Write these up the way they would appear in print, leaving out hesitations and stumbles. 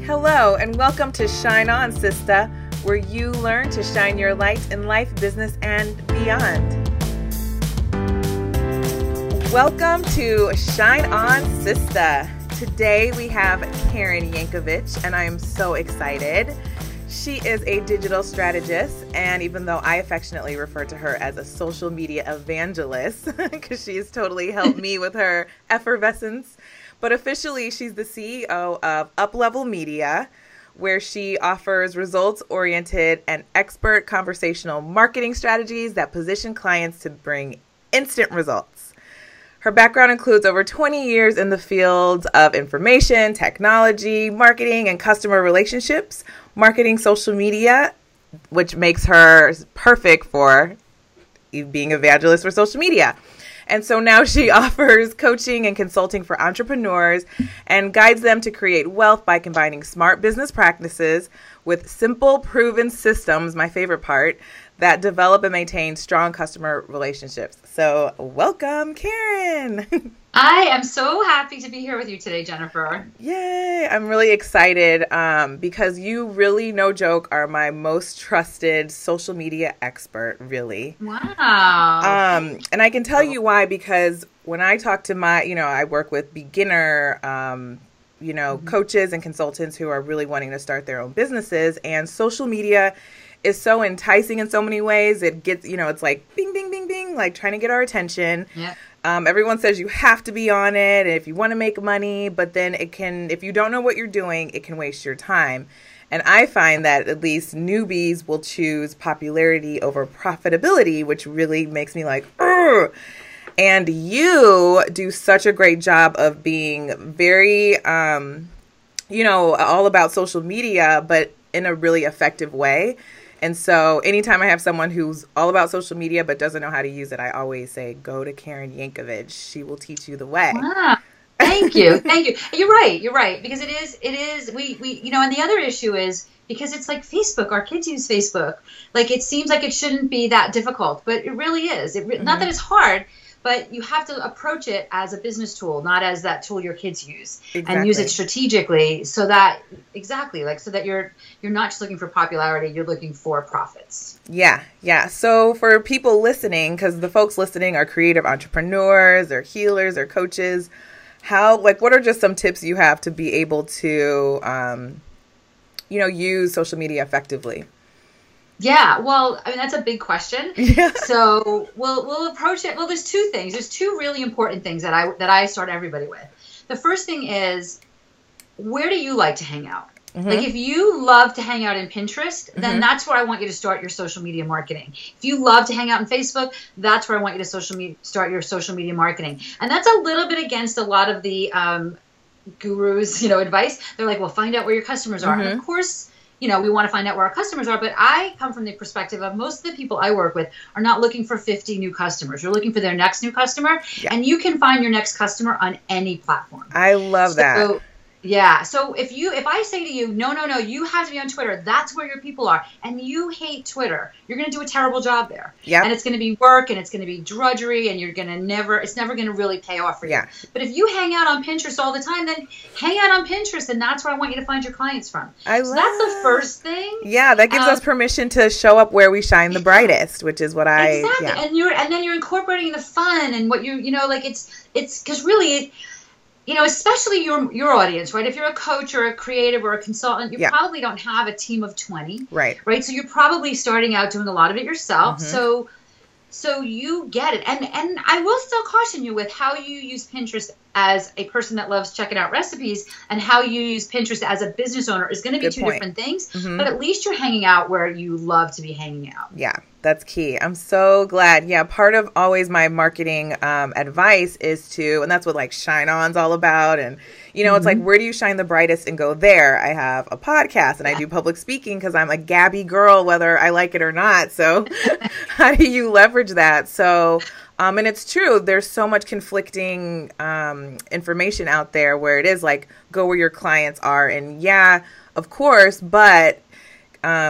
Hello, and welcome to Shine On, Sista, where you learn to shine your light in life, business, and beyond. Welcome to Shine On, Sista. Today we have Karen Yankovich, and I am so excited. She is a digital strategist, and even though I affectionately refer to her as a social media evangelist, because she's totally helped me with her effervescence, but officially she's the CEO of Uplevel Media, where she offers results-oriented and expert conversational marketing strategies that position clients to bring instant results. Her background includes over 20 years in the fields of information, technology, marketing, and customer relationships, marketing social media, which makes her perfect for being an evangelist for social media. And so now she offers coaching and consulting for entrepreneurs and guides them to create wealth by combining smart business practices with simple, proven systems, my favorite part, that develop and maintain strong customer relationships. So welcome, Karen. I am so happy to be here with you today, Jennifer. Yay. I'm really excited because you really, no joke, are my most trusted social media expert, really. Wow. And I can tell you why, because when I talk to I work with beginner, coaches and consultants who are really wanting to start their own businesses, and social media is so enticing in so many ways. It gets, it's like bing, bing, bing, bing, like trying to get our attention. Yeah. Everyone says you have to be on it if you want to make money, but then if you don't know what you're doing, it can waste your time. And I find that at least newbies will choose popularity over profitability, which really makes me like, ugh. And you do such a great job of being very, all about social media, but in a really effective way. And so anytime I have someone who's all about social media but doesn't know how to use it, I always say, go to Karen Yankovich. She will teach you the way. Wow. Thank you. Thank you. You're right. Because it is, we and the other issue is because it's like Facebook, our kids use Facebook. Like it seems like it shouldn't be that difficult, but it really is. Not that it's hard, but you have to approach it as a business tool, not as that tool your kids use. Exactly. And use it strategically so that you're not just looking for popularity, you're looking for profits. Yeah. So for people listening, because the folks listening are creative entrepreneurs or healers or coaches, what are just some tips you have to be able to, use social media effectively? Yeah, well, I mean, that's a big question. Yeah. So we'll approach it. Well, there's two things. There's two really important things that I start everybody with. The first thing is, where do you like to hang out? Mm-hmm. Like if you love to hang out in Pinterest, then mm-hmm. that's where I want you to start your social media marketing. If you love to hang out in Facebook, that's where I want you to start your social media marketing. And that's a little bit against a lot of the gurus, advice. They're like, well, find out where your customers are. Mm-hmm. And of course, we want to find out where our customers are, but I come from the perspective of most of the people I work with are not looking for 50 new customers. They're looking for their next new customer, yeah. And you can find your next customer on any platform. I love that. Yeah. So if I say to you, no, you have to be on Twitter, that's where your people are, and you hate Twitter, you're going to do a terrible job there. Yeah. And it's going to be work, and it's going to be drudgery, and it's never going to really pay off for you. Yeah. But if you hang out on Pinterest all the time, then hang out on Pinterest, and that's where I want you to find your clients from. That's the first thing. Yeah, that gives us permission to show up where we shine the brightest, which is what exactly. Yeah. And then you're incorporating the fun and what it's because really. Especially your audience, right? If you're a coach or a creative or a consultant, you probably don't have a team of 20. Right. So you're probably starting out doing a lot of it yourself. Mm-hmm. So you get it. And I will still caution you with how you use Pinterest as a person that loves checking out recipes and how you use Pinterest as a business owner is going to be two different things. Mm-hmm. But at least you're hanging out where you love to be hanging out. Yeah, that's key. I'm so glad. Yeah, part of always my marketing advice is and that's what Shine On's all about. And, mm-hmm. It's like, where do you shine the brightest and go there? I have a podcast and I do public speaking because I'm a Gabby girl, whether I like it or not. So how do you leverage that? So, and it's true. There's so much conflicting information out there where it is like, go where your clients are. And yeah, of course, but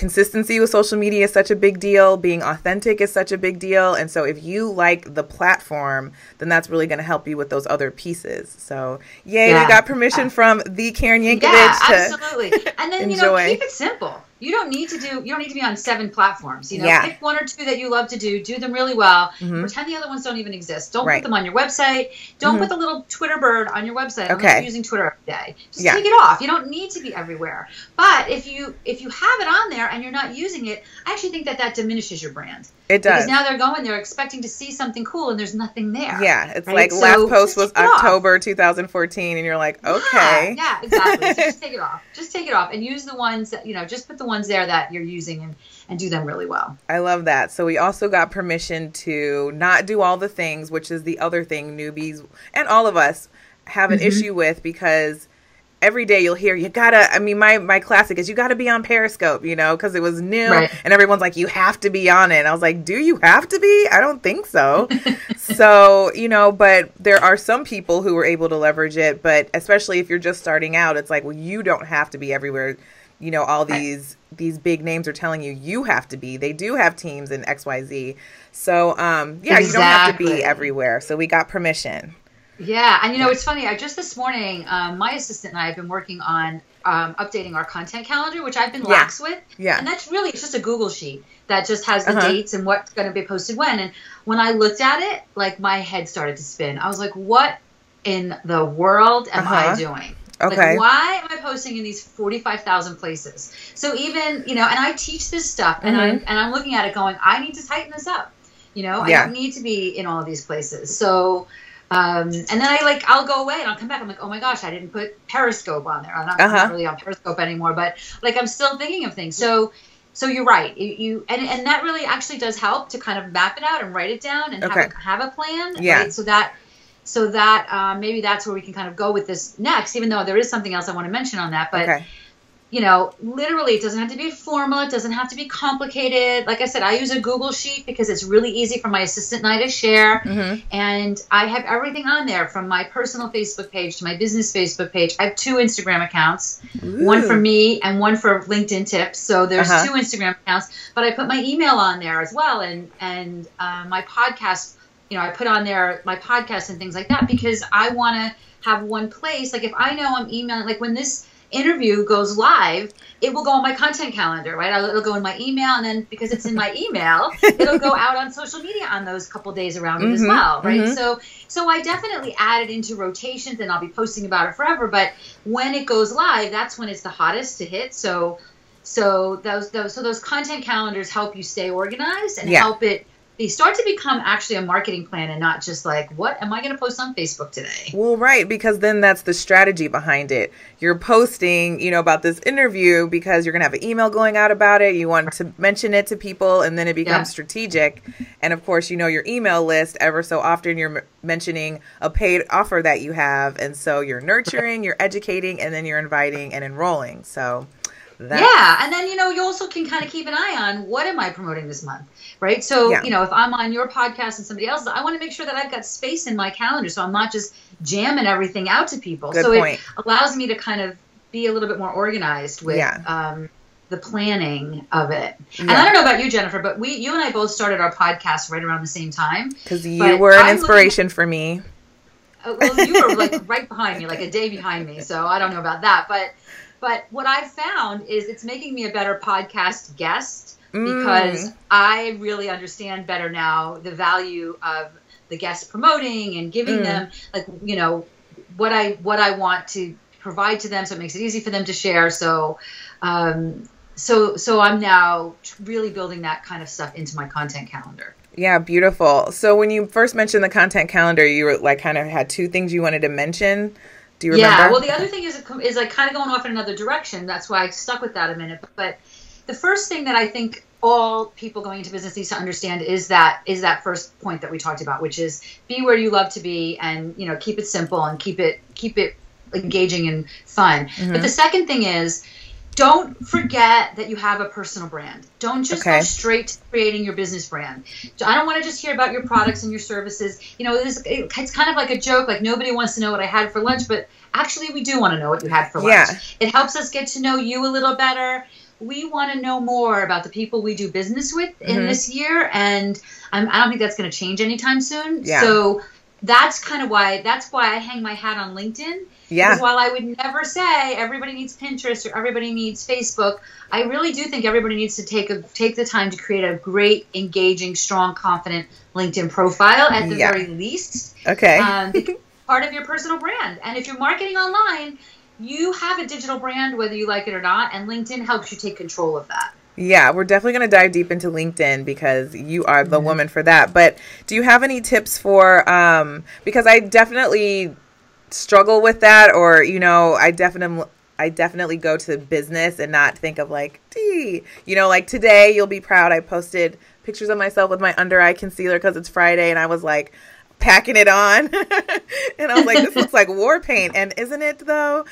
consistency with social media is such a big deal. Being authentic is such a big deal. And so if you like the platform, then that's really going to help you with those other pieces. So yay, we got permission from the Karen Yankovich to absolutely. And then, enjoy. Keep it simple. You don't need to be on 7 platforms. Pick 1 or 2 that you love to do them really well. Pretend the other ones don't even exist. Don't put them on your website. Don't put the little Twitter bird on your website unless you're using Twitter every day. Just take it off. You don't need to be everywhere. But if you have it on there and you're not using it, I actually think that diminishes your brand. It does. Because now they're expecting to see something cool and there's nothing there. Yeah, it's like last post was October 2014 and you're like, okay. Yeah, exactly. So just take it off. Just take it off and use the ones that, just put the ones there that you're using and do them really well. I love that. So we also got permission to not do all the things, which is the other thing newbies and all of us have an issue with, because every day you'll hear, my classic is you gotta be on Periscope, because it was new and everyone's like, you have to be on it. And I was like, do you have to be? I don't think so. So, but there are some people who were able to leverage it, but especially if you're just starting out, it's like, well, you don't have to be everywhere. All these big names are telling you have to be. They do have teams in XYZ. So, you don't have to be everywhere. So we got permission. Yeah. And, it's funny. Just this morning, my assistant and I have been working on updating our content calendar, which I've been lax with. Yeah. And that's really, it's just a Google sheet that just has the dates and what's going to be posted when. And when I looked at it, like my head started to spin. I was like, what in the world am I doing? Okay. Like, why am I posting in these 45,000 places? So even, and I teach this stuff and I'm looking at it going, I need to tighten this up. I don't need to be in all of these places. So, and then I'll go away and I'll come back. I'm like, oh my gosh, I didn't put Periscope on there. I'm not really on Periscope anymore, but I'm still thinking of things. So you're right. And that really actually does help to kind of map it out and write it down and have a plan. Yeah. Right? So that maybe that's where we can kind of go with this next, even though there is something else I want to mention on that. But, literally it doesn't have to be formal. It doesn't have to be complicated. Like I said, I use a Google Sheet because it's really easy for my assistant and I to share. And I have everything on there from my personal Facebook page to my business Facebook page. I have 2 Instagram accounts, one for me and one for LinkedIn tips. So there's 2 Instagram accounts, but I put my email on there as well. And my podcast, I put on there my podcast and things like that because I want to have one place. Like if I know I'm emailing, like when this interview goes live, it will go on my content calendar, right? It'll go in my email, and then because it's in my email, it'll go out on social media on those couple days around it as well, right? So I definitely add it into rotations, and I'll be posting about it forever. But when it goes live, that's when it's the hottest to hit. So those content calendars help you stay organized and help it. They start to become actually a marketing plan and not just like, what am I going to post on Facebook today? Well, right, because then that's the strategy behind it. You're posting, about this interview because you're going to have an email going out about it. You want to mention it to people, and then it becomes strategic. And of course, your email list, ever so often you're mentioning a paid offer that you have. And so you're nurturing, you're educating, and then you're inviting and enrolling. So and then, you also can kind of keep an eye on what am I promoting this month, right? So, if I'm on your podcast and somebody else's, I want to make sure that I've got space in my calendar so I'm not just jamming everything out to people. Good so point. It allows me to kind of be a little bit more organized with the planning of it. And I don't know about you, Jennifer, but you and I both started our podcast right around the same time. Because you were an inspiration for me. Well, you were like right behind me, like a day behind me. So I don't know about that. But what I've found is it's making me a better podcast guest because I really understand better now the value of the guests promoting and giving them what I want to provide to them, so it makes it easy for them to share. So I'm now really building that kind of stuff into my content calendar. Yeah, beautiful. So when you first mentioned the content calendar, you were like kind of had 2 things you wanted to mention. Do you remember? Yeah, well, the other thing is like kind of going off in another direction. That's why I stuck with that a minute. But the first thing that I think all people going into business needs to understand is that first point that we talked about, which is be where you love to be and, keep it simple and keep it engaging and fun. But the second thing is, don't forget that you have a personal brand. Don't just go straight to creating your business brand. I don't want to just hear about your products and your services. It's kind of like a joke, like nobody wants to know what I had for lunch, but actually we do want to know what you had for lunch. It helps us get to know you a little better. we want to know more about the people we do business with in this year. And I don't think that's going to change anytime soon. Yeah. So that's why I hang my hat on LinkedIn. Yeah. Because while I would never say everybody needs Pinterest or everybody needs Facebook, I really do think everybody needs to take the time to create a great, engaging, strong, confident LinkedIn profile at the very least. Okay. Part of your personal brand. And if you're marketing online, you have a digital brand, whether you like it or not, and LinkedIn helps you take control of that. Yeah, we're definitely going to dive deep into LinkedIn because you are the woman for that. But do you have any tips for, because I definitely struggle with that, or, you know, I definitely go to business and not think of like, you know, like today, you'll be proud, I posted pictures of myself with my under eye concealer because it's Friday, and I was like packing it on and I was like, this looks like war paint, and isn't it though?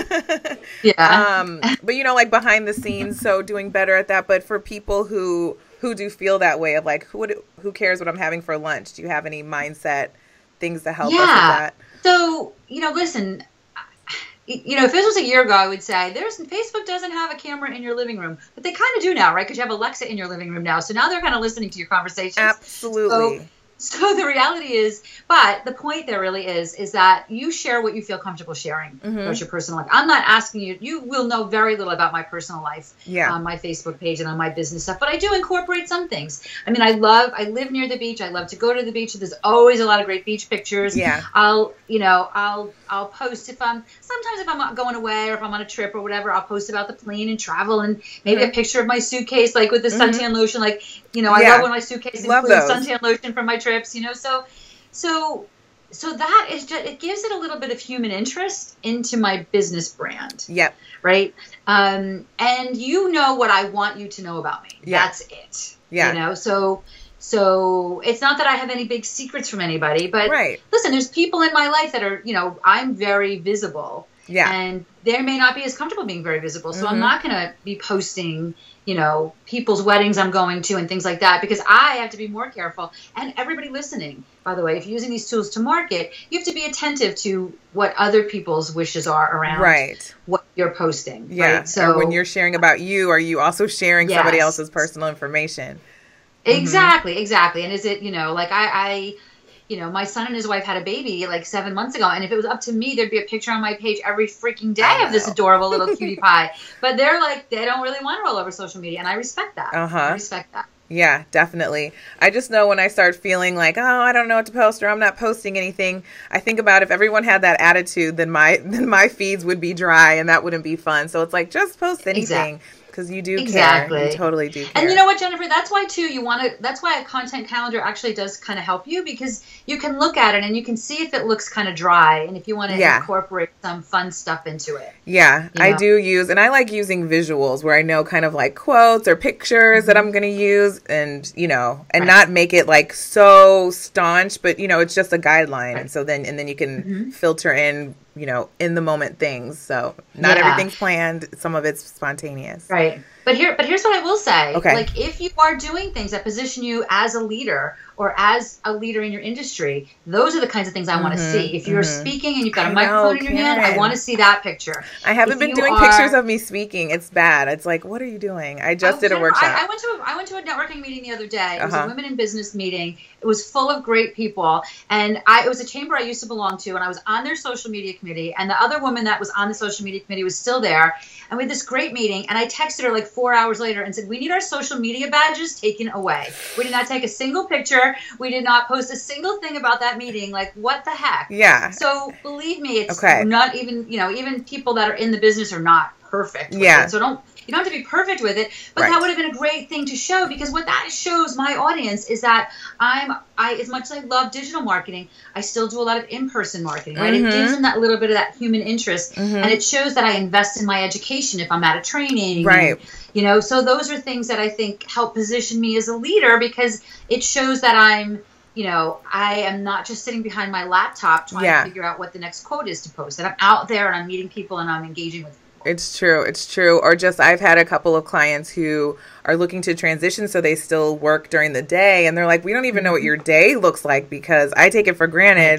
Yeah. But you know, like behind the scenes, so doing better at that. But for people who do feel that way of like, who cares what I'm having for lunch? Do you have any mindset things to help us with that? So, you know, listen, you know, if this was a year ago, I would say Facebook doesn't have a camera in your living room, but they kind of do now, right? Because you have Alexa in your living room now. So now they're kind of listening to your conversations. Absolutely. So the reality is, but the point there really is that you share what you feel comfortable sharing about your personal life. I'm not asking you, you will know very little about my personal life on my Facebook page and on my business stuff, but I do incorporate some things. I mean, I live near the beach. I love to go to the beach. There's always a lot of great beach pictures. Yeah. I'll post if I'm going away or if I'm on a trip or whatever, I'll post about the plane and travel and maybe a picture of my suitcase, like with the suntan lotion, like, you know, I love when my suitcase includes suntan lotion from my trips, you know, so that is just, it gives it a little bit of human interest into my business brand. Yep. Right. And you know what I want you to know about me. Yeah. That's it. Yeah. You know, so it's not that I have any big secrets from anybody, but listen, there's people in my life that are, you know, I'm very visible. Yeah. And they may not be as comfortable being very visible. So I'm not going to be posting, you know, people's weddings I'm going to and things like that, because I have to be more careful. And everybody listening, by the way, if you're using these tools to market, you have to be attentive to what other people's wishes are around what you're posting. Yeah. Right? So or when you're sharing about you, are you also sharing somebody else's personal information? Exactly. And is it, you know, like I you know, my son and his wife had a baby like 7 months ago, and if it was up to me, there'd be a picture on my page every freaking day of this adorable little cutie pie. But they're like, they don't really want to roll over social media, and I respect that. I respect that. Yeah, definitely. I just know when I start feeling like, oh, I don't know what to post, or I'm not posting anything, I think about if everyone had that attitude, then my feeds would be dry, and that wouldn't be fun. So it's like, just post anything. Because you do care. You totally do care. And you know what, Jennifer? That's why, too, that's why a content calendar actually does kind of help you, because you can look at it and you can see if it looks kind of dry and if you want to incorporate some fun stuff into it. Yeah, I do use, and I like using visuals where I know kind of like quotes or pictures that I'm going to use, and, you know, and not make it like so staunch, but, you know, it's just a guideline. And so then you can filter in, you know, in the moment things. So not everything's planned. Some of it's spontaneous. Right. But here's what I will say. Okay. Like, if you are doing things that position you as a leader or as a leader in your industry, those are the kinds of things I want to see. If you're speaking and you've got a microphone in your hand, I want to see that picture. I haven't been doing pictures of me speaking. It's bad. It's like, what are you doing? I just did a workshop. I went to a networking meeting the other day. It was a women in business meeting. It was full of great people. And it was a chamber I used to belong to, and I was on their social media committee. And the other woman that was on the social media committee was still there. And we had this great meeting. And I texted her like 4 hours later and said, we need our social media badges taken away. We did not take a single picture. We did not post a single thing about that meeting. Like, what the heck? Yeah. So believe me, it's not even, you know, even people that are in the business are not perfect. Yeah. So you don't have to be perfect with it, but that would have been a great thing to show, because what that shows my audience is that I as much as I love digital marketing, I still do a lot of in-person marketing, right? It gives them that little bit of that human interest, and it shows that I invest in my education if I'm at a training, right? And, you know, so those are things that I think help position me as a leader, because it shows that I'm, you know, I am not just sitting behind my laptop trying to figure out what the next quote is to post, that I'm out there and I'm meeting people and I'm engaging with people. It's true. Or just, I've had a couple of clients who are looking to transition, so they still work during the day, and they're like, we don't even know what your day looks like, because I take it for granted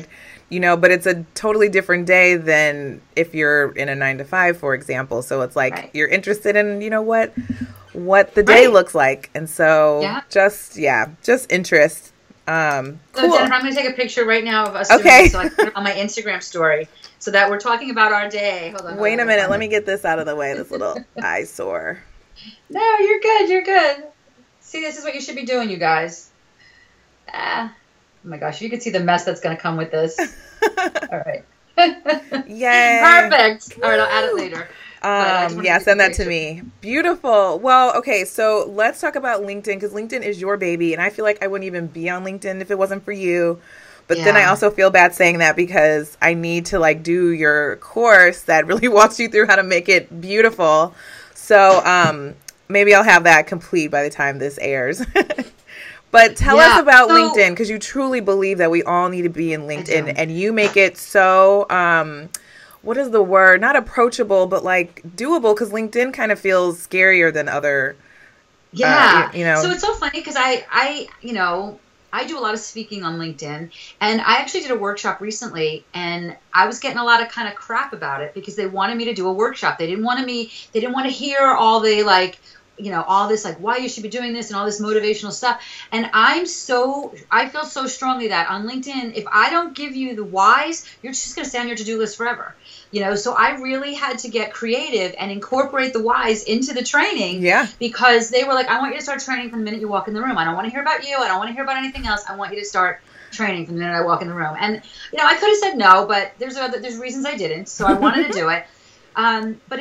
but it's a totally different day than if you're in a 9 to 5, for example. So it's like you're interested in, what the day looks like. And so just interest. So Cool. Jennifer, I'm going to take a picture right now of us doing this so I can put it on my Instagram story so that we're talking about our day. Hold on. Wait a minute. Let me get this out of the way, this little eyesore. No, you're good. You're good. See, this is what you should be doing, you guys. Oh my gosh, you can see the mess that's going to come with this. All right. Yay. Perfect. All right, I'll add it later. Send that to me. Beautiful. Well, okay, so let's talk about LinkedIn, because LinkedIn is your baby, and I feel like I wouldn't even be on LinkedIn if it wasn't for you. But then I also feel bad saying that because I need to do your course that really walks you through how to make it beautiful. So maybe I'll have that complete by the time this airs. But tell us about LinkedIn, because you truly believe that we all need to be in LinkedIn, and you make it so, what is the word? Not approachable, but doable, because LinkedIn kind of feels scarier than other. Yeah. So it's so funny because I do a lot of speaking on LinkedIn, and I actually did a workshop recently, and I was getting a lot of kind of crap about it because they wanted me to do a workshop. They didn't want to hear all the all this why you should be doing this and all this motivational stuff. And I feel so strongly that on LinkedIn, if I don't give you the whys, you're just going to stay on your to-do list forever. So I really had to get creative and incorporate the whys into the training. Yeah. Because they were like, I want you to start training from the minute you walk in the room. I don't want to hear about you. I don't want to hear about anything else. I want you to start training from the minute I walk in the room. And, I could have said no, but there's reasons I didn't. So I wanted to do it. But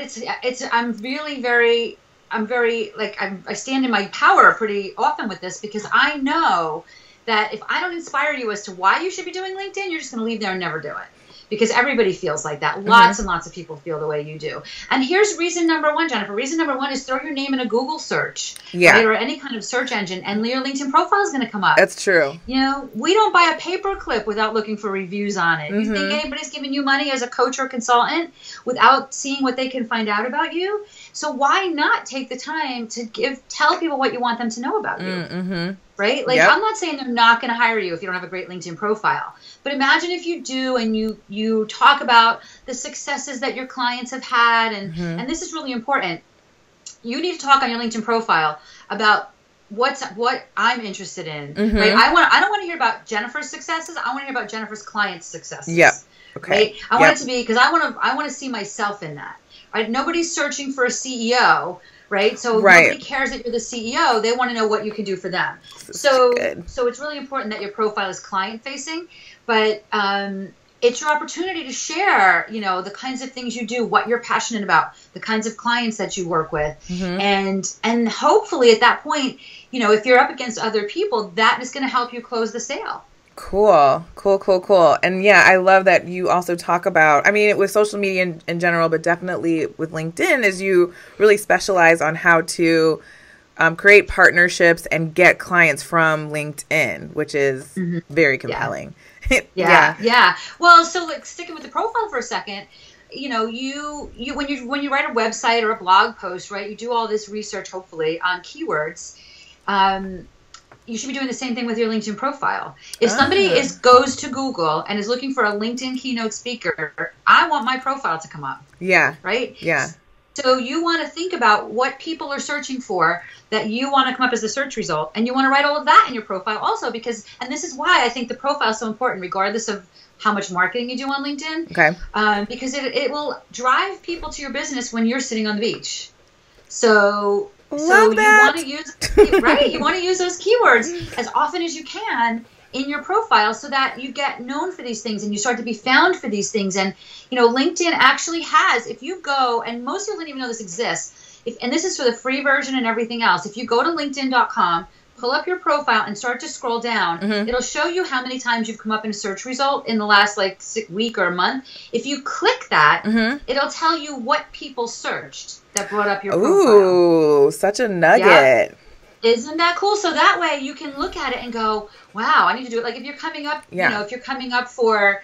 I stand in my power pretty often with this, because I know that if I don't inspire you as to why you should be doing LinkedIn, you're just going to leave there and never do it. Because everybody feels like that. Lots and lots of people feel the way you do. And here's reason number one, Jennifer. Reason number one is throw your name in a Google search, right, or any kind of search engine, and your LinkedIn profile is going to come up. That's true. We don't buy a paperclip without looking for reviews on it. You think anybody's giving you money as a coach or consultant without seeing what they can find out about you? So why not take the time to tell people what you want them to know about you, right? I'm not saying they're not going to hire you if you don't have a great LinkedIn profile. But imagine if you do, and you talk about the successes that your clients have had, and this is really important. You need to talk on your LinkedIn profile about what I'm interested in, right? I don't want to hear about Jennifer's successes. I want to hear about Jennifer's clients' successes. Yeah. Okay. Right? I want it to be, because I want to see myself in that. Right? Nobody's searching for a CEO, right? So nobody cares that you're the CEO. They want to know what you can do for them. So it's really important that your profile is client facing, but it's your opportunity to share, the kinds of things you do, what you're passionate about, the kinds of clients that you work with, and hopefully at that point, if you're up against other people, that is going to help you close the sale. Cool. And yeah, I love that you also talk about, with social media in general, but definitely with LinkedIn, is you really specialize on how to create partnerships and get clients from LinkedIn, which is very compelling. Yeah. Well, so sticking with the profile for a second, you when you write a website or a blog post, right, you do all this research, hopefully, on keywords. You should be doing the same thing with your LinkedIn profile. If somebody goes to Google and is looking for a LinkedIn keynote speaker, I want my profile to come up. Yeah. Right? Yeah. So you want to think about what people are searching for that you want to come up as a search result. And you want to write all of that in your profile also, and this is why I think the profile is so important, regardless of how much marketing you do on LinkedIn. Okay. Because it will drive people to your business when you're sitting on the beach. So you want to use You want to use those keywords as often as you can in your profile so that you get known for these things and you start to be found for these things. And LinkedIn actually has, if you go, and most people don't even know this exists, and this is for the free version and everything else. If you go to LinkedIn.com, pull up your profile and start to scroll down, it'll show you how many times you've come up in a search result in the last week or a month. If you click that, it'll tell you what people searched that brought up your profile. Ooh, such a nugget. Yeah. Isn't that cool? So that way you can look at it and go, wow, I need to do it. Like if you're coming up, if you're coming up for,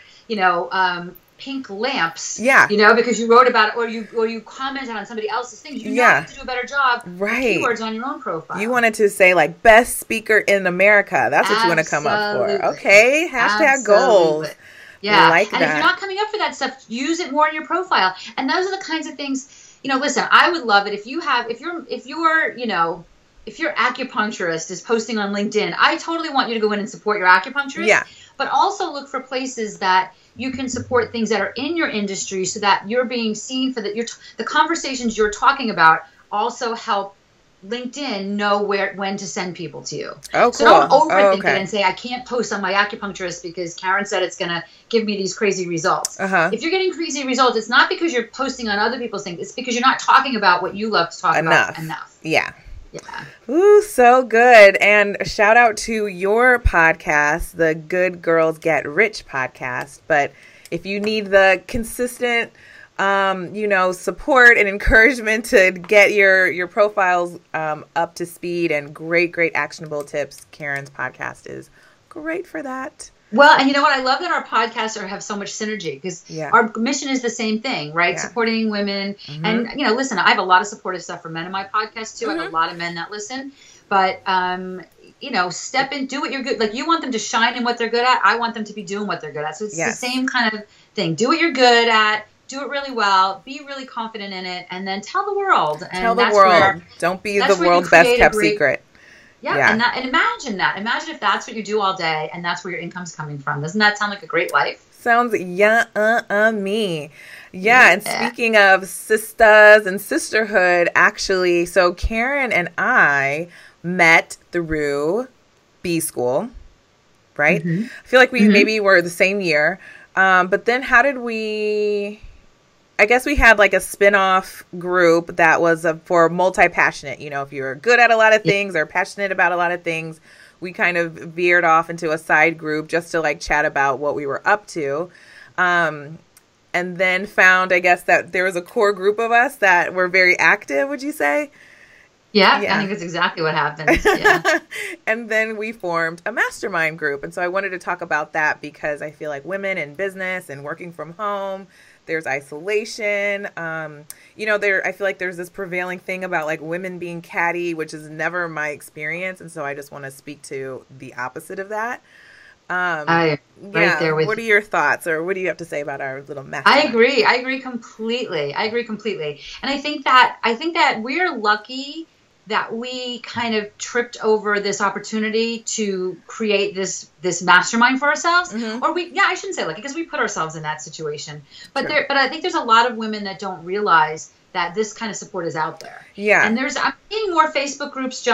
pink lamps, because you wrote about it or you commented on somebody else's things, you have to do a better job with keywords on your own profile. You wanted to say best speaker in America. That's what you want to come up for. Okay. # goals. Yeah. Like and that. if you're not coming up for that stuff, use it more in your profile. And those are the kinds of things, listen, I would love it if your acupuncturist is posting on LinkedIn, I totally want you to go in and support your acupuncturist. Yeah. But also look for places that you can support things that are in your industry so that you're being seen for the conversations you're talking about also help LinkedIn know when to send people to you. Oh, cool. So don't overthink it okay. and say, I can't post on my acupuncturist because Karen said it's going to give me these crazy results. If you're getting crazy results, it's not because you're posting on other people's things. It's because you're not talking about what you love to talk about enough. Yeah. Yeah. Ooh, so good. And shout out to your podcast, the Good Girls Get Rich podcast. But if you need the consistent support and encouragement to get your profiles up to speed and great actionable tips, Karen's podcast is great for that. Well, and you know what? I love that our podcasts have so much synergy because our mission is the same thing, right? Yeah. Supporting women. Mm-hmm. And, listen, I have a lot of supportive stuff for men in my podcast too. Mm-hmm. I have a lot of men that listen. But, step in, do what you're good. Like you want them to shine in what they're good at. I want them to be doing what they're good at. So it's the same kind of thing. Do what you're good at. Do it really well. Be really confident in it. And then tell the world. And tell the world. Don't be the world's best kept secret. Yeah. And imagine that. Imagine if that's what you do all day and that's where your income's coming from. Doesn't that sound like a great life? Sounds me. Yeah. And speaking of sisters and sisterhood, actually, so Karen and I met through B School, right? Mm-hmm. I feel like we maybe were the same year. But then how did I guess we had like a spin-off group that was for multi-passionate. If you're good at a lot of things or passionate about a lot of things, we kind of veered off into a side group just to like chat about what we were up to. And then found, I guess, that there was a core group of us that were very active, would you say? Yeah, I think that's exactly what happened. Yeah. And then we formed a mastermind group. And so I wanted to talk about that because I feel like women in business and working from home, there's isolation. I feel like there's this prevailing thing about like women being catty, which is never my experience. And so I just want to speak to the opposite of that. Right there with what are your thoughts, or what do you have to say about our little mess? I agree completely. And I think that we're lucky that we kind of tripped over this opportunity to create this mastermind for ourselves. Mm-hmm. Or I shouldn't say lucky because we put ourselves in that situation. But sure. But I think there's a lot of women that don't realize that this kind of support is out there. Yeah. And I'm seeing more Facebook groups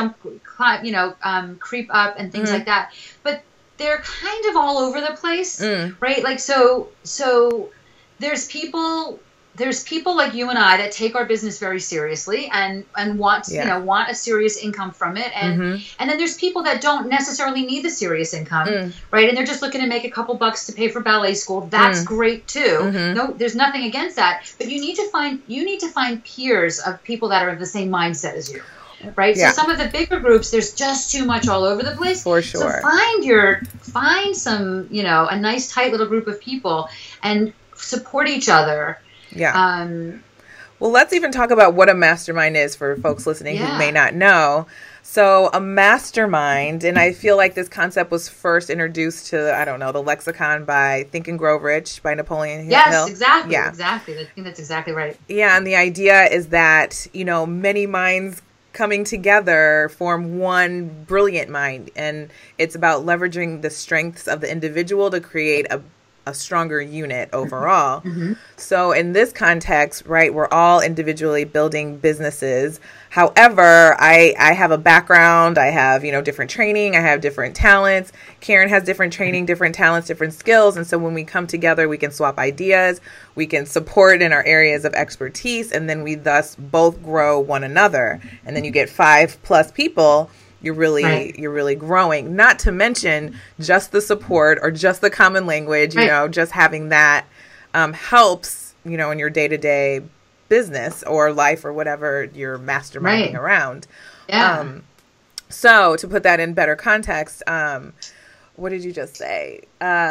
creep up and things like that. But they're kind of all over the place, right? Like, so there's people like you and I that take our business very seriously and want a serious income from it. And and then there's people that don't necessarily need the serious income, right? And they're just looking to make a couple bucks to pay for ballet school. That's great too. No, there's nothing against that. But you need to find peers of people that are of the same mindset as you. Right. Yeah. So some of the bigger groups, there's just too much all over the place. For sure. So find some, a nice tight little group of people and support each other. Yeah. Well, let's even talk about what a mastermind is for folks listening who may not know. So a mastermind, and I feel like this concept was first introduced to, I don't know, the lexicon by Think and Grow Rich by Napoleon Hill. Yes, exactly. Yeah. Exactly. I think that's exactly right. Yeah. And the idea is that, many minds coming together form one brilliant mind. And it's about leveraging the strengths of the individual to create a stronger unit overall. So in this context, right, we're all individually building businesses. However, I have a background, I have, different training, I have different talents. Karen has different training, different talents, different skills. And so when we come together, we can swap ideas, we can support in our areas of expertise, and then we thus both grow one another. And then you get 5+ people. You're really growing, not to mention just the support or just the common language, just having that helps, in your day-to-day business or life or whatever you're masterminding around. Yeah. So to put that in better context, what did you just say?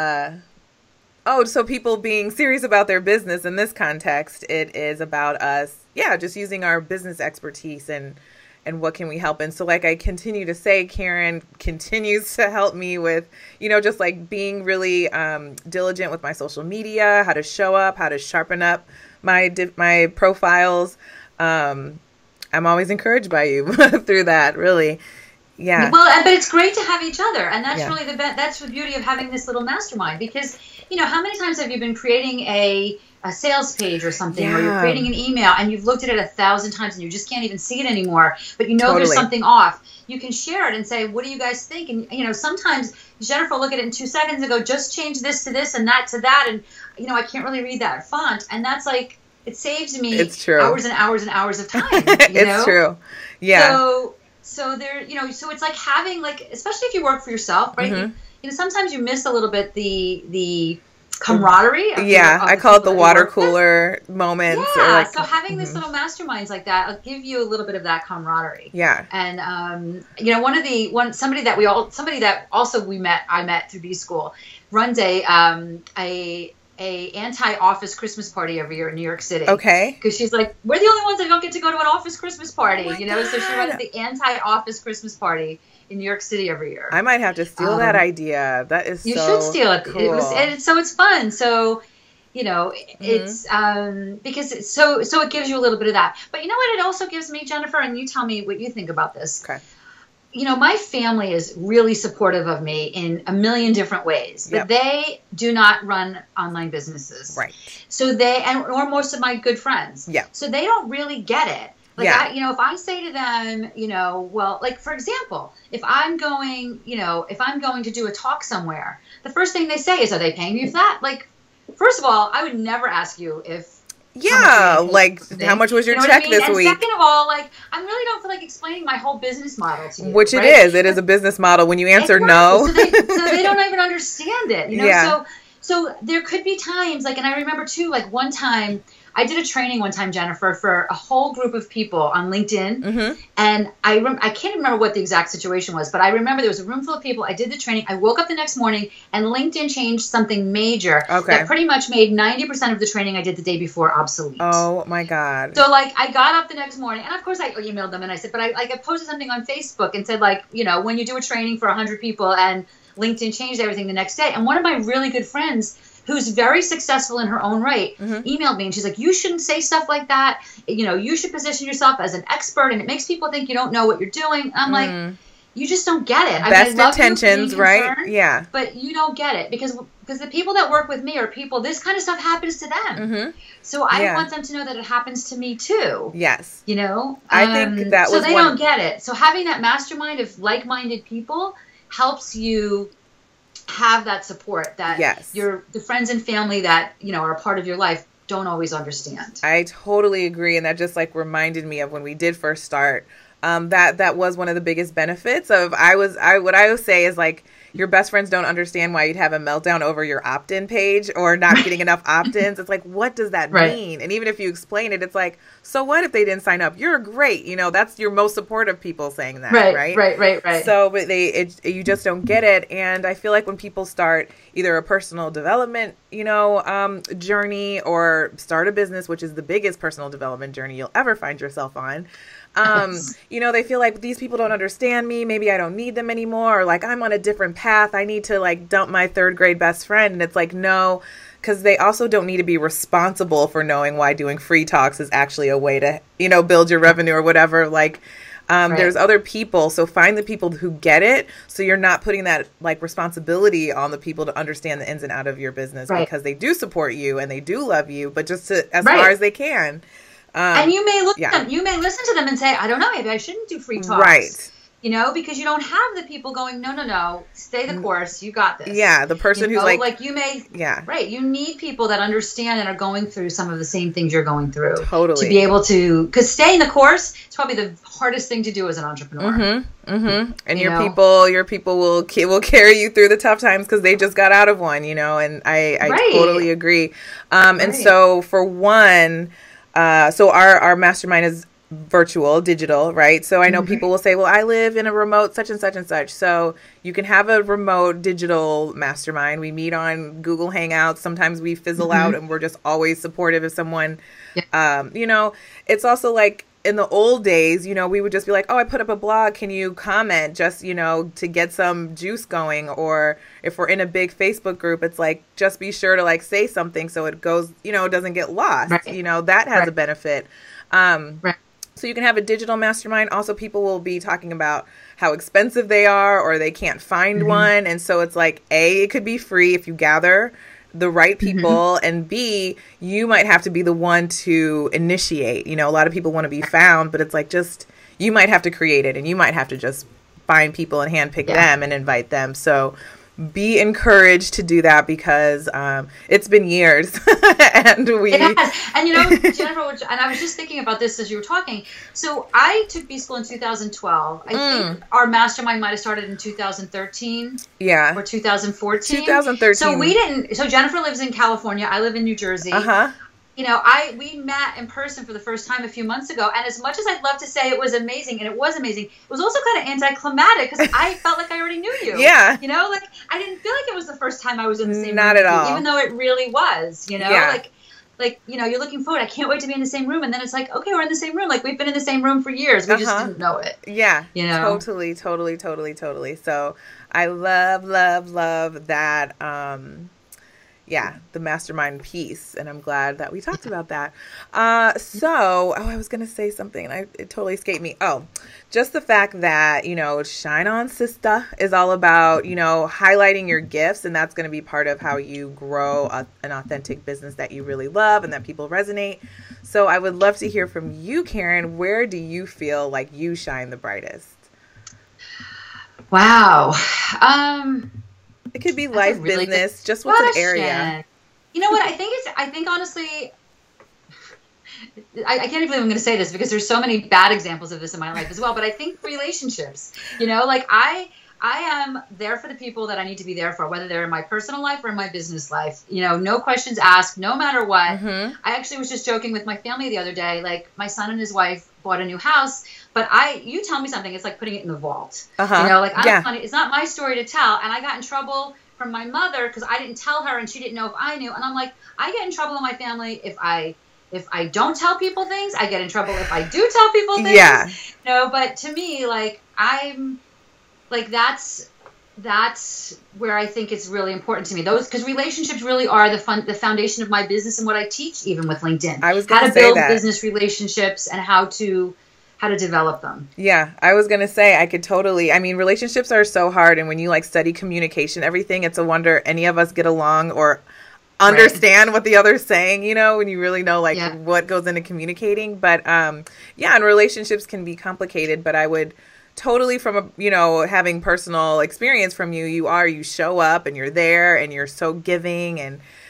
So people being serious about their business in this context, it is about us, just using our business expertise and and what can we help? And so like I continue to say, Karen continues to help me with, you know, just like being really diligent with my social media, how to show up, how to sharpen up my profiles. I'm always encouraged by you through that, really. Yeah. Well, but it's great to have each other, and that's really that's the beauty of having this little mastermind. Because, you know, how many times have you been creating a sales page or something, or you're creating an email and you've looked at it 1,000 times and you just can't even see it anymore, but you know there's something off. You can share it and say, what do you guys think? And, you know, sometimes Jennifer will look at it in 2 seconds and go, just change this to this and that to that, and, you know, I can't really read that font, and that's like, it saves me hours and hours and hours of time. You know? It's true. Yeah. So there, you know, so it's like having, like, especially if you work for yourself, right? You know, sometimes you miss a little bit the camaraderie. I call it the water cooler moments. Yeah. Like, so having this little masterminds like that, it'll give you a little bit of that camaraderie. Yeah. And you know, somebody that also I met through B School runs a anti-office Christmas party every year in New York City. Okay. Because she's like, we're the only ones that don't get to go to an office Christmas party, Oh, you know? So she runs the anti-office Christmas party in New York City every year. I might have to steal that idea. That is you should steal it. Cool. It's fun. So, you know, it's because so it gives you a little bit of that. But you know what? It also gives me, Jennifer, and you tell me what you think about this. Okay. You know, my family is really supportive of me in a million different ways, but they do not run online businesses. Right. So or most of my good friends. Yeah. So they don't really get it. Like, you know, if I say to them, you know, well, like, for example, if I'm going to do a talk somewhere, the first thing they say is, are they paying me for that? Like, first of all, I would never ask you if. How much was your check this week? And second of all, like, I really don't feel like explaining my whole business model to you. Which it is. It is a business model. When you answer no. So they don't even understand it, you know? Yeah. So there could be times, like, and I remember too, like, one time, I did a training one time, Jennifer, for a whole group of people on LinkedIn. And I can't remember what the exact situation was, but I remember there was a room full of people. I did the training. I woke up the next morning and LinkedIn changed something major that pretty much made 90% of the training I did the day before obsolete. Oh my God. So like I got up the next morning and of course I emailed them and I said, but I posted something on Facebook and said, like, you know, when you do a training for 100 people and LinkedIn changed everything the next day. And one of my really good friends who's very successful in her own right, emailed me and she's like, you shouldn't say stuff like that. You know, you should position yourself as an expert and it makes people think you don't know what you're doing. And I'm like, you just don't get it. Best intentions, right? Yeah. But you don't get it because the people that work with me are people, this kind of stuff happens to them. So I want them to know that it happens to me too. Yes. You know? I think that was so they don't get it. So having that mastermind of like-minded people helps you have that support that the friends and family that, you know, are a part of your life don't always understand. I totally agree. And that just like reminded me of when we did first start, that was one of the biggest benefits of what I would say is like, your best friends don't understand why you'd have a meltdown over your opt-in page or not getting enough opt-ins. It's like, what does that mean? And even if you explain it, it's like, so what if they didn't sign up? You're great. You know, that's your most supportive people saying that, right? Right. So, but you just don't get it. And I feel like when people start either a personal development, you know, journey or start a business, which is the biggest personal development journey you'll ever find yourself on, you know, they feel like these people don't understand me. Maybe I don't need them anymore. Or like I'm on a different path. I need to like dump my third grade best friend. And it's like, no, because they also don't need to be responsible for knowing why doing free talks is actually a way to, you know, build your revenue or whatever. Like, there's other people. So find the people who get it. So you're not putting that like responsibility on the people to understand the ins and outs of your business because they do support you and they do love you, but just as far as they can. And you may you may listen to them and say, I don't know, maybe I shouldn't do free talks. Right. You know, because you don't have the people going, no, stay the course. You got this. Yeah, the person who's like you may, right. You need people that understand and are going through some of the same things you're going through. Totally. To be able to, because staying the course is probably the hardest thing to do as an entrepreneur. And your people will carry you through the tough times because they just got out of one, you know, and I totally agree. And so for one, so our mastermind is virtual, digital, right? So I know people will say, well, I live in a remote such and such and such. So you can have a remote digital mastermind. We meet on Google Hangouts. Sometimes we fizzle out and we're just always supportive of someone. You know, it's also like in the old days, you know, we would just be like, oh, I put up a blog. Can you comment just, you know, to get some juice going? Or if we're in a big Facebook group, it's like, just be sure to like say something so it goes, you know, it doesn't get lost. Right. You know, that has Right. a benefit. Right. So you can have a digital mastermind. Also, people will be talking about how expensive they are or they can't find one. And so it's like, A, it could be free if you gather the right people, and B, you might have to be the one to initiate. You know, a lot of people want to be found, but it's like, just, you might have to create it, and you might have to just find people and handpick them and invite them. So be encouraged to do that, because it's been years and It has. And you know, Jennifer, and I was just thinking about this as you were talking. So I took B School in 2012. I think our mastermind might have started in 2013 or 2014. 2013. So we didn't. So Jennifer lives in California. I live in New Jersey. You know, we met in person for the first time a few months ago, and as much as I'd love to say it was amazing, and it was amazing, it was also kind of anticlimactic, because I felt like I already knew you. Yeah. You know, like I didn't feel like it was the first time I was in the same Not room at with you, all. even though it really was. You know, Yeah. like you know, you're looking forward. I can't wait to be in the same room, and then it's like, okay, we're in the same room. Like we've been in the same room for years. We just didn't know it. Yeah. You know, Totally. So I love that. The mastermind piece, and I'm glad that we talked about that. I was going to say something, and it totally escaped me. Oh, just the fact that, you know, Shine On Sister is all about, you know, highlighting your gifts, and that's going to be part of how you grow an authentic business that you really love and that people resonate. So I would love to hear from you, Karen. Where do you feel like you shine the brightest? wow. It could be life, really business, just what's an area. You know what? I think honestly, I can't even believe I'm going to say this, because there's so many bad examples of this in my life as well. But I think relationships, you know, like I am there for the people that I need to be there for, whether they're in my personal life or in my business life. You know, no questions asked, no matter what. I actually was just joking with my family the other day. Like my son and his wife bought a new house, but you tell me something, it's like putting it in the vault. You know, like it's not my story to tell. And I got in trouble from my mother because I didn't tell her and she didn't know if I knew. And I'm like, I get in trouble in my family if I don't tell people things. I get in trouble if I do tell people things. Yeah. You know, but to me, like I'm like that's where I think it's really important to me. Those, because relationships really are the foundation of my business and what I teach, even with LinkedIn. I was going how to to say build that. business relationships and how to develop them. Yeah, I was going to say I mean, relationships are so hard. And when you like study communication, everything, it's a wonder any of us get along or understand what the other's saying, you know, when you really know like what goes into communicating. But and relationships can be complicated, but I would totally, from having personal experience from you show up and you're there and you're so giving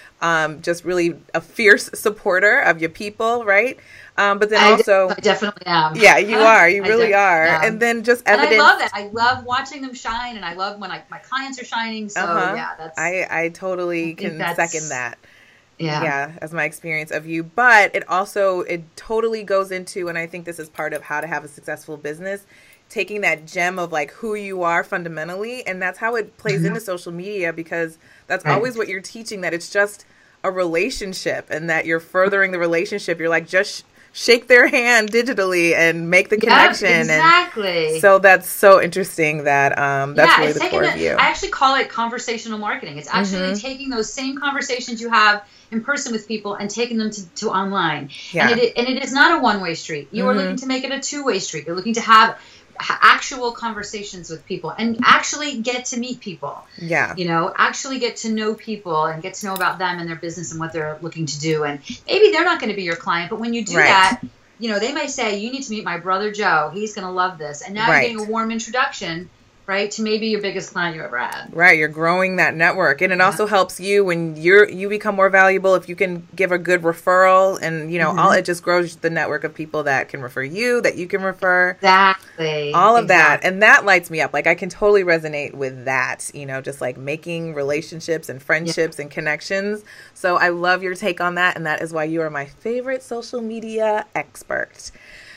and just really a fierce supporter of your people, right? But then I definitely am. Yeah, you are. You really are. And then just evidence. And I love that. I love watching them shine, and I love when my clients are shining. So that's. I totally can second that. Yeah, as my experience of you. But it totally goes into, and I think this is part of how to have a successful business, taking that gem of like who you are fundamentally, and that's how it plays into social media, because that's always what you're teaching, that it's just a relationship and that you're furthering the relationship. You're like, just shake their hand digitally and make the connection. Exactly. And so that's so interesting that that's really the core of you. I actually call it conversational marketing. It's actually taking those same conversations you have in person with people and taking them to online. Yeah. And it is not a one-way street. You are looking to make it a two-way street. You're looking to have actual conversations with people and actually get to meet people. Yeah. You know, actually get to know people and get to know about them and their business and what they're looking to do. And maybe they're not going to be your client, but when you do that, you know, they may say, you need to meet my brother Joe. He's going to love this. And now you're getting a warm introduction, right, to maybe your biggest client you ever had. Right. You're growing that network. And it also helps you when you become more valuable if you can give a good referral, and, you know, it just grows the network of people that can refer you, that you can refer. Exactly. All of that. And that lights me up. Like, I can totally resonate with that, you know, just like making relationships and friendships and connections. So I love your take on that. And that is why you are my favorite social media expert.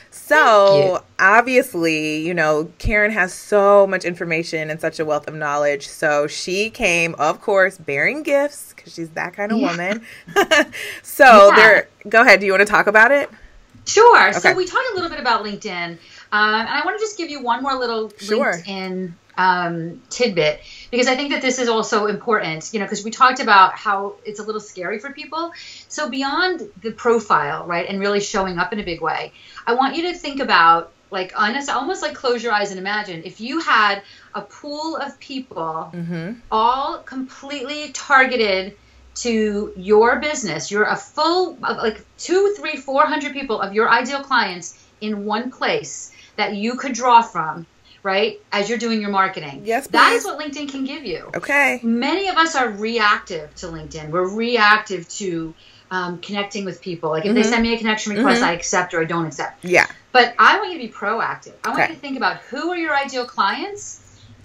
So obviously, you know, Karen has so much information and such a wealth of knowledge. So she came, of course, bearing gifts, because she's that kind of woman. Go ahead. Do you want to talk about it? Sure. Okay. So we talked a little bit about LinkedIn, and I want to just give you one more little LinkedIn tidbit, because I think that this is also important, because we talked about how it's a little scary for people. So beyond the profile, right, and really showing up in a big way, I want you to think about, like, almost like close your eyes and imagine if you had a pool of people all completely targeted to your business. You're a full, like 200, 300, 400 people of your ideal clients in one place that you could draw from, right, as you're doing your marketing. Yes, please. That is what LinkedIn can give you. Okay. Many of us are reactive to LinkedIn. We're reactive to connecting with people. Like if they send me a connection request, I accept or I don't accept. Yeah. But I want you to be proactive. I want you to think about who are your ideal clients,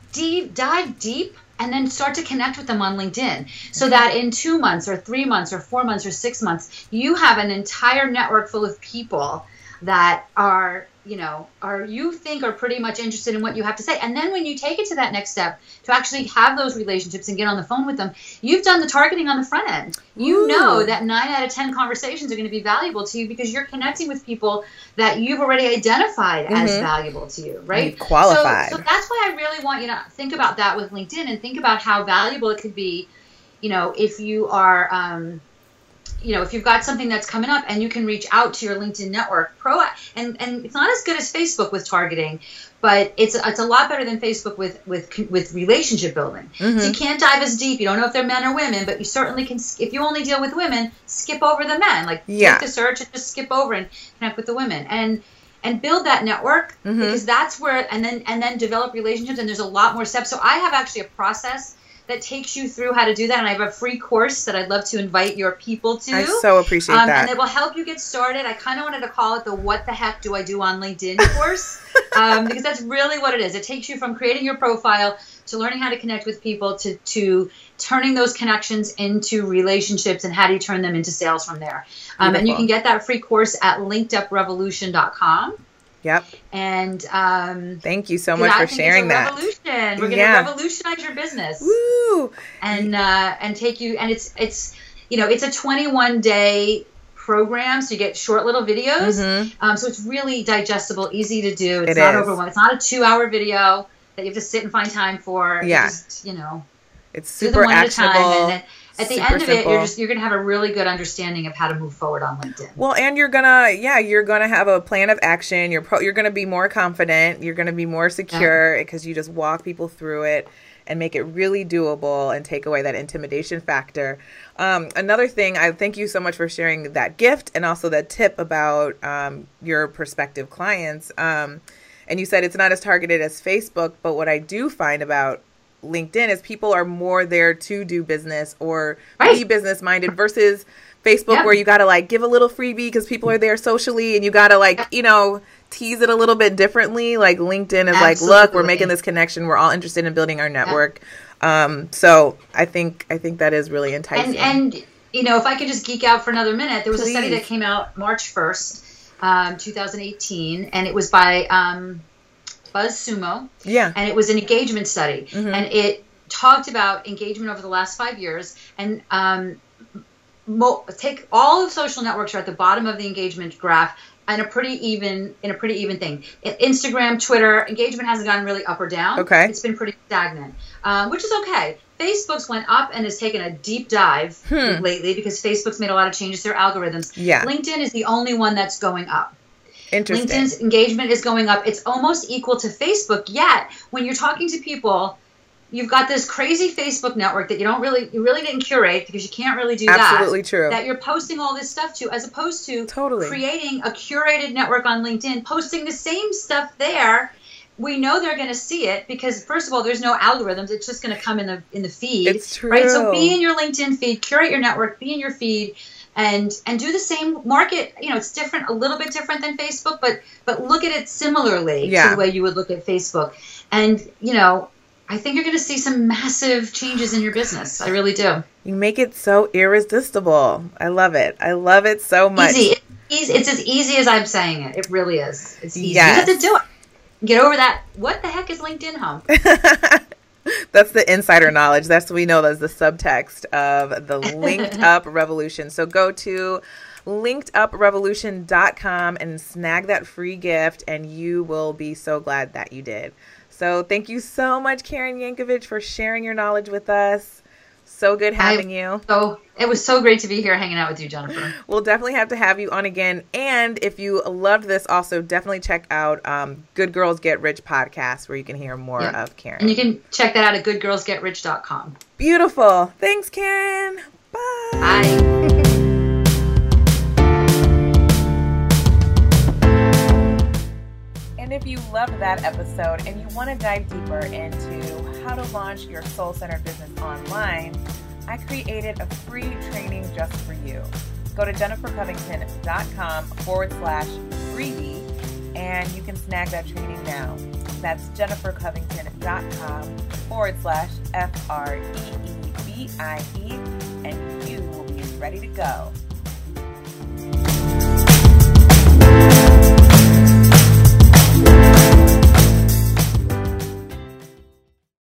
dive deep, and then start to connect with them on LinkedIn, so that in 2 months or 3 months or 4 months or 6 months, you have an entire network full of people that are you think are pretty much interested in what you have to say. And then when you take it to that next step to actually have those relationships and get on the phone with them, you've done the targeting on the front end. You know that 9 out of 10 conversations are going to be valuable to you because you're connecting with people that you've already identified as valuable to you, right? You've qualified. So that's why I really want you to think about that with LinkedIn, and think about how valuable it could be, if you are if you've got something that's coming up and you can reach out to your LinkedIn network, and it's not as good as Facebook with targeting, but it's a lot better than Facebook with relationship building. So you can't dive as deep. You don't know if they're men or women, but you certainly can. If you only deal with women, skip over the men. Like take the search and just skip over and connect with the women and build that network, because that's where and then develop relationships. And there's a lot more steps. So I have actually a process that takes you through how to do that. And I have a free course that I'd love to invite your people to. I so appreciate that. And it will help you get started. I kind of wanted to call it the What the Heck Do I Do on LinkedIn course, because that's really what it is. It takes you from creating your profile to learning how to connect with people to turning those connections into relationships, and how do you turn them into sales from there. And you can get that free course at linkeduprevolution.com. Yep. And thank you so much for sharing that. We're going to revolutionize your business. Woo! And take you, and it's it's a 21-day program, so you get short little videos. So it's really digestible, easy to do. It's not overwhelming. It's not a 2-hour video that you have to sit and find time for. Yeah. It's super actionable. And at the end of it, you're going to have a really good understanding of how to move forward on LinkedIn. Well, and you're gonna have a plan of action. You're gonna be more confident. You're gonna be more secure because you just walk people through it and make it really doable and take away that intimidation factor. Another thing, I thank you so much for sharing that gift and also that tip about your prospective clients. And you said it's not as targeted as Facebook, but what I do find about LinkedIn is people are more there to do business or be business minded versus Facebook, where you got to give a little freebie because people are there socially, and you got to tease it a little bit differently. Like LinkedIn is look, we're making this connection. We're all interested in building our network. So I think that is really enticing. And if I could just geek out for another minute, there was a study that came out March 1st, 2018, and it was by BuzzSumo. Yeah. And it was an engagement study. And it talked about engagement over the last 5 years. And take all of social networks are at the bottom of the engagement graph and a pretty even thing. Instagram, Twitter, engagement hasn't gone really up or down. Okay. It's been pretty stagnant, which is okay. Facebook's went up and has taken a deep dive lately because Facebook's made a lot of changes to their algorithms. Yeah. LinkedIn is the only one that's going up. Interesting. LinkedIn's engagement is going up. It's almost equal to Facebook. Yet, when you're talking to people, you've got this crazy Facebook network that you really didn't curate because you can't really do that. Absolutely true. That you're posting all this stuff to, as opposed to creating a curated network on LinkedIn, posting the same stuff there. We know they're going to see it because, first of all, there's no algorithms. It's just going to come in the feed. It's true. Right? So be in your LinkedIn feed, curate your network, be in your feed. And do the same market. It's different, a little bit different than Facebook, but look at it similarly to the way you would look at Facebook. And I think you're going to see some massive changes in your business. I really do. You make it so irresistible. I love it. I love it so much. Easy. It's as easy as I'm saying it. It really is. It's easy. Yes. You have to do it. Get over that. What the heck is LinkedIn hump? That's the insider knowledge. That's what we know. That's the subtext of the Linked Up revolution. So go to linkeduprevolution.com and snag that free gift, and you will be so glad that you did. So thank you so much, Karen Yankovich, for sharing your knowledge with us. So good having you. So it was so great to be here hanging out with you, Jennifer. We'll definitely have to have you on again. And if you loved this, also definitely check out Good Girls Get Rich podcast, where you can hear more of Karen. And you can check that out at goodgirlsgetrich.com. Beautiful. Thanks, Karen. Bye. Bye. And if you loved that episode and you want to dive deeper into how to launch your soul-centered business online, I created a free training just for you. Go to jennifercovington.com/freebie and you can snag that training now. That's jennifercovington.com/FREEBIE and you will be ready to go.